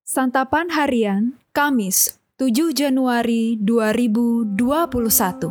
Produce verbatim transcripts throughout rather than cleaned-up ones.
Santapan Harian, Kamis, tujuh Januari dua ribu dua puluh satu.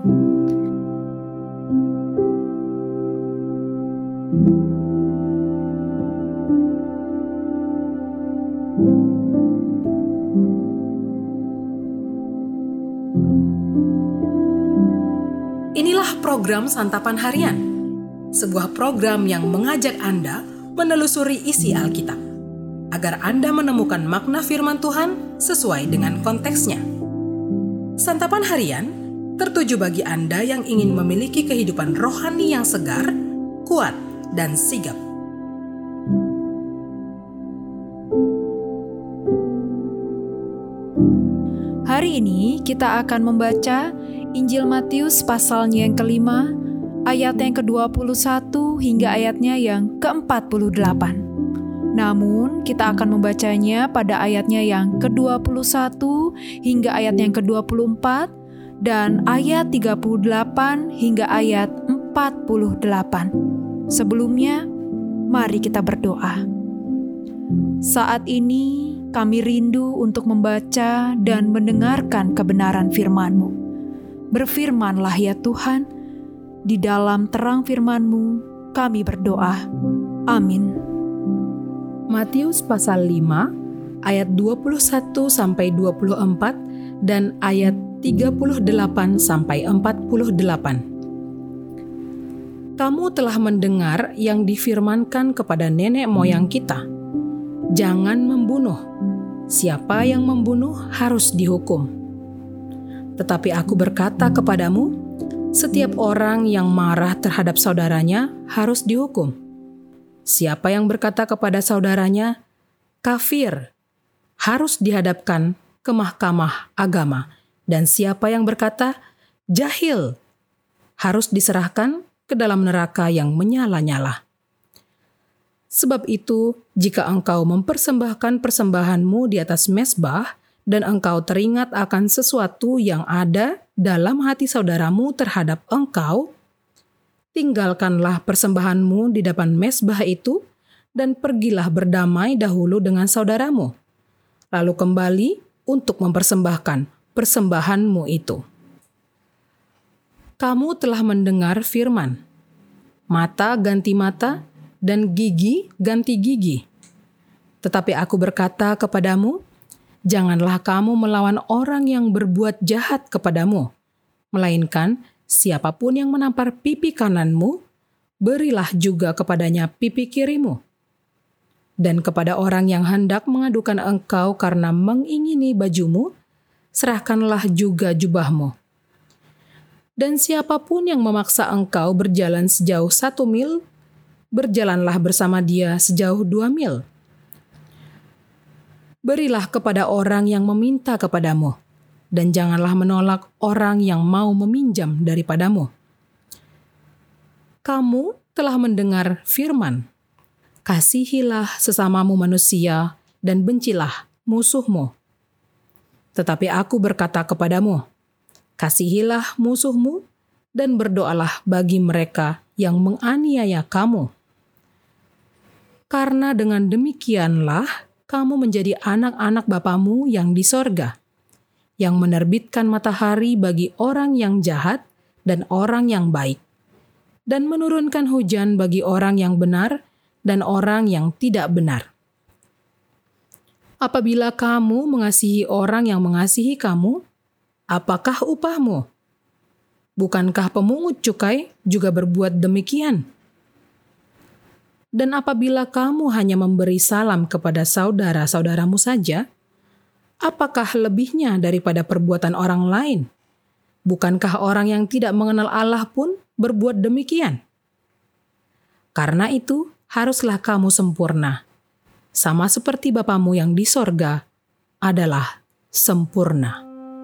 Inilah program Santapan Harian, sebuah program yang mengajak Anda menelusuri isi Alkitab, agar Anda menemukan makna firman Tuhan sesuai dengan konteksnya. Santapan Harian tertuju bagi Anda yang ingin memiliki kehidupan rohani yang segar, kuat, dan sigap. Hari ini kita akan membaca Injil Matius pasalnya yang kelima, ayat yang kedua puluh satu hingga ayatnya yang keempat puluh delapan. Namun, kita akan membacanya pada ayatnya yang kedua puluh satu hingga ayat yang kedua puluh empat dan ayat tiga puluh delapan hingga ayat empat puluh delapan. Sebelumnya, mari kita berdoa. Saat ini, kami rindu untuk membaca dan mendengarkan kebenaran firman-Mu. Berfirmanlah ya Tuhan, di dalam terang firman-Mu kami berdoa. Amin. Matius pasal lima ayat dua puluh satu sampai dua puluh empat dan ayat tiga puluh delapan sampai empat puluh delapan. Kamu telah mendengar yang difirmankan kepada nenek moyang kita, jangan membunuh. Siapa yang membunuh harus dihukum. Tetapi aku berkata kepadamu, setiap orang yang marah terhadap saudaranya harus dihukum. Siapa yang berkata kepada saudaranya, kafir, harus dihadapkan ke mahkamah agama. Dan siapa yang berkata, jahil, harus diserahkan ke dalam neraka yang menyala-nyala. Sebab itu, jika engkau mempersembahkan persembahanmu di atas mezbah, dan engkau teringat akan sesuatu yang ada dalam hati saudaramu terhadap engkau, tinggalkanlah persembahanmu di depan mezbah itu, dan pergilah berdamai dahulu dengan saudaramu. Lalu kembali untuk mempersembahkan persembahanmu itu. Kamu telah mendengar firman, mata ganti mata, dan gigi ganti gigi. Tetapi aku berkata kepadamu, janganlah kamu melawan orang yang berbuat jahat kepadamu, melainkan siapapun yang menampar pipi kananmu, berilah juga kepadanya pipi kirimu. Dan kepada orang yang hendak mengadukan engkau karena mengingini bajumu, serahkanlah juga jubahmu. Dan siapapun yang memaksa engkau berjalan sejauh satu mil, berjalanlah bersama dia sejauh dua mil. Berilah kepada orang yang meminta kepadamu, dan janganlah menolak orang yang mau meminjam daripadamu. Kamu telah mendengar firman, kasihilah sesamamu manusia, dan bencilah musuhmu. Tetapi aku berkata kepadamu, kasihilah musuhmu, dan berdoalah bagi mereka yang menganiaya kamu. Karena dengan demikianlah, kamu menjadi anak-anak Bapamu yang di sorga, yang menerbitkan matahari bagi orang yang jahat dan orang yang baik, dan menurunkan hujan bagi orang yang benar dan orang yang tidak benar. Apabila kamu mengasihi orang yang mengasihi kamu, apakah upahmu? Bukankah pemungut cukai juga berbuat demikian? Dan apabila kamu hanya memberi salam kepada saudara-saudaramu saja, apakah lebihnya daripada perbuatan orang lain? Bukankah orang yang tidak mengenal Allah pun berbuat demikian? Karena itu, haruslah kamu sempurna, sama seperti Bapamu yang di sorga adalah sempurna.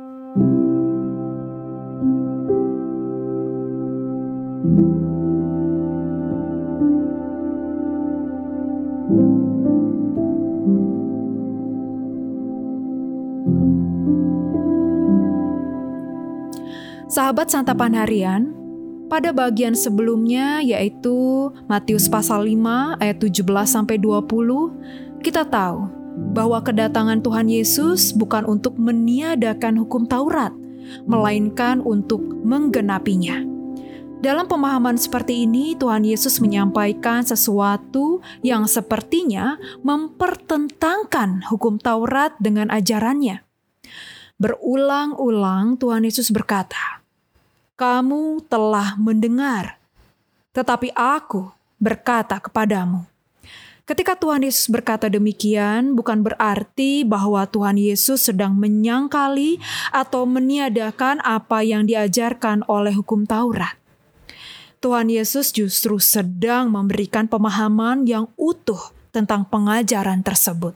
Sahabat Santapan Harian, pada bagian sebelumnya yaitu Matius pasal lima ayat tujuh belas sampai dua puluh, kita tahu bahwa kedatangan Tuhan Yesus bukan untuk meniadakan hukum Taurat, melainkan untuk menggenapinya. Dalam pemahaman seperti ini, Tuhan Yesus menyampaikan sesuatu yang sepertinya mempertentangkan hukum Taurat dengan ajarannya. Berulang-ulang Tuhan Yesus berkata, "Kamu telah mendengar, tetapi Aku berkata kepadamu." Ketika Tuhan Yesus berkata demikian, bukan berarti bahwa Tuhan Yesus sedang menyangkali atau meniadakan apa yang diajarkan oleh hukum Taurat. Tuhan Yesus justru sedang memberikan pemahaman yang utuh tentang pengajaran tersebut.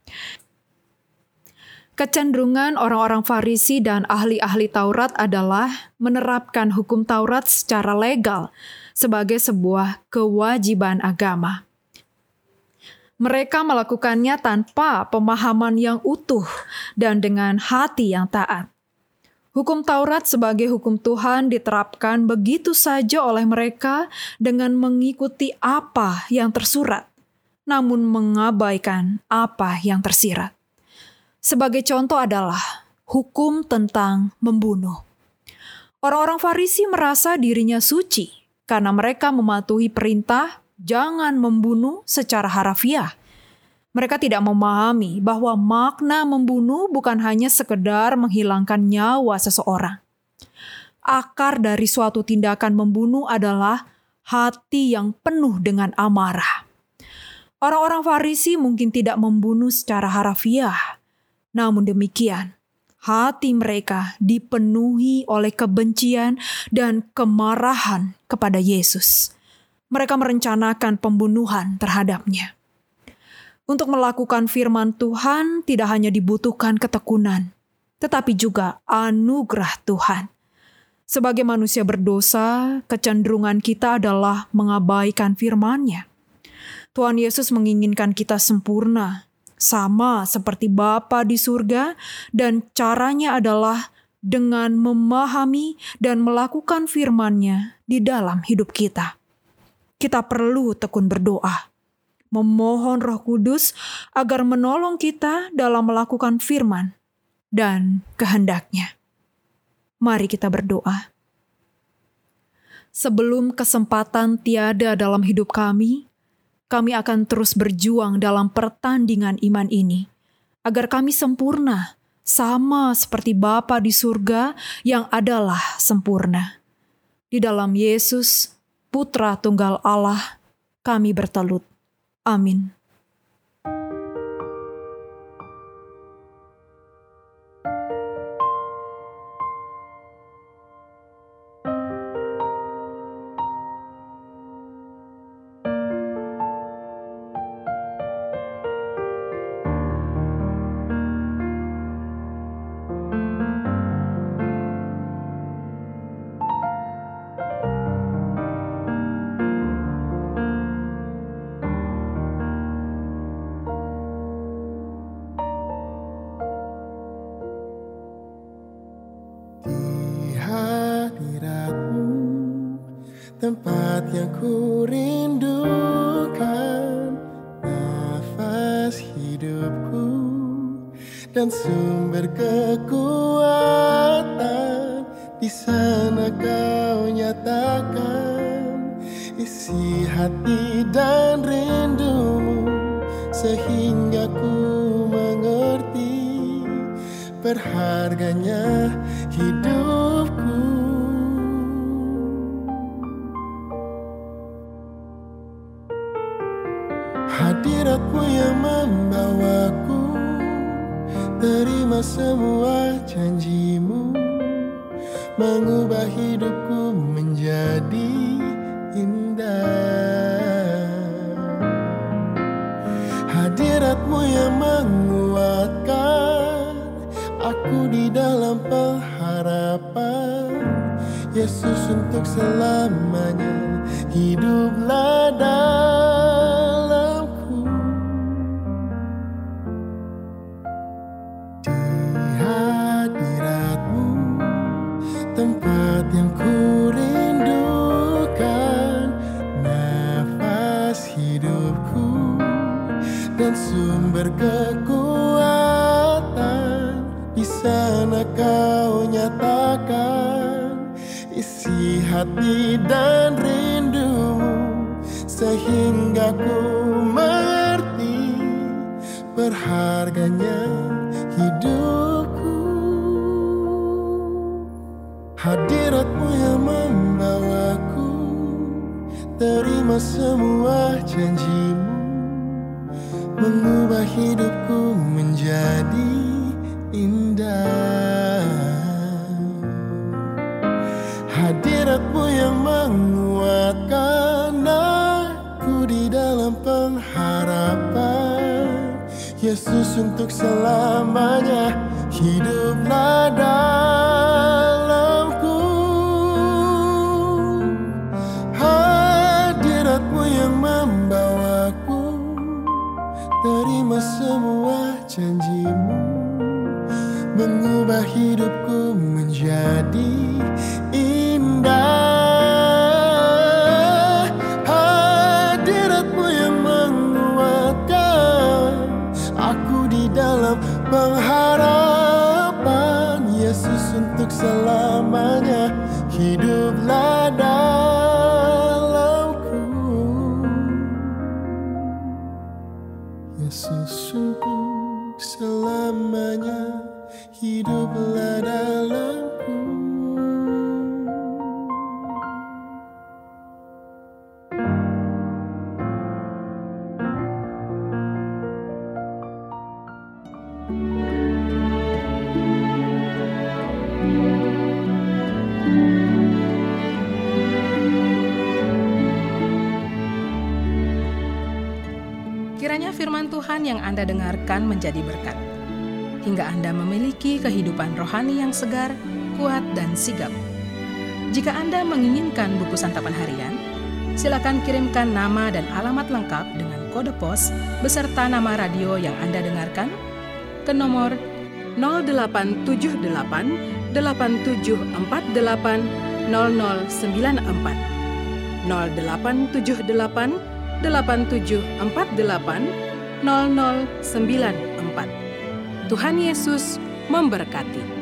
Kecenderungan orang-orang Farisi dan ahli-ahli Taurat adalah menerapkan hukum Taurat secara legal sebagai sebuah kewajiban agama. Mereka melakukannya tanpa pemahaman yang utuh dan dengan hati yang taat. Hukum Taurat sebagai hukum Tuhan diterapkan begitu saja oleh mereka dengan mengikuti apa yang tersurat, namun mengabaikan apa yang tersirat. Sebagai contoh adalah hukum tentang membunuh. Orang-orang Farisi merasa dirinya suci karena mereka mematuhi perintah jangan membunuh secara harafiah. Mereka tidak memahami bahwa makna membunuh bukan hanya sekedar menghilangkan nyawa seseorang. Akar dari suatu tindakan membunuh adalah hati yang penuh dengan amarah. Orang-orang Farisi mungkin tidak membunuh secara harafiah, namun demikian, hati mereka dipenuhi oleh kebencian dan kemarahan kepada Yesus. Mereka merencanakan pembunuhan terhadapnya. Untuk melakukan firman Tuhan tidak hanya dibutuhkan ketekunan, tetapi juga anugerah Tuhan. Sebagai manusia berdosa, kecenderungan kita adalah mengabaikan firman-Nya. Tuhan Yesus menginginkan kita sempurna, sama seperti Bapa di surga, dan caranya adalah dengan memahami dan melakukan firman-Nya di dalam hidup kita. Kita perlu tekun berdoa, memohon Roh Kudus agar menolong kita dalam melakukan firman dan kehendak-Nya. Mari kita berdoa. Sebelum kesempatan tiada dalam hidup kami, kami akan terus berjuang dalam pertandingan iman ini, agar kami sempurna, sama seperti Bapa di surga yang adalah sempurna. Di dalam Yesus, Putra Tunggal Allah, kami bertelut. Amin. Tempat yang ku rindukan, nafas hidupku dan sumber kekuatan. Di sana kau nyatakan isi hati dan rindumu, sehingga ku mengerti berharganya hidupku. Hadirat-Mu yang membawaku terima semua janji-Mu, mengubah hidupku menjadi indah. Hadirat-Mu yang menguatkan aku di dalam pengharapan. Yesus, untuk selamanya hiduplah dalamku. Di hadirat-Mu, tempat yang ku rindukan, nafas hidupku dan sumber kekuatan. Kau nyatakan isi hati dan rindumu, sehingga ku mengerti berharganya hidupku. Hadiratmu yang membawaku terima semua janjimu, mengubah hidupku menjadi indah. Hadiratmu yang menguatkan aku di dalam pengharapan. Yesus, untuk selamanya hiduplah dalamku. Hadiratmu yang membawaku terima semua janjimu, mengubah hidupku menjadi indah. Hadiratmu yang menguatkan aku di dalam pengharapan. Yesus, untuk selamanya hiduplah dalamku. Yesus, untuk selamanya hiduplah dalamku. Kiranya firman Tuhan yang Anda dengarkan menjadi berkat, hingga Anda memiliki kehidupan rohani yang segar, kuat, dan sigap. Jika Anda menginginkan buku santapan harian, silakan kirimkan nama dan alamat lengkap dengan kode pos beserta nama radio yang Anda dengarkan ke nomor nol delapan tujuh delapan delapan tujuh empat delapan nol nol sembilan empat nol delapan tujuh delapan delapan tujuh empat delapan nol nol sembilan empat. Tuhan Yesus memberkati.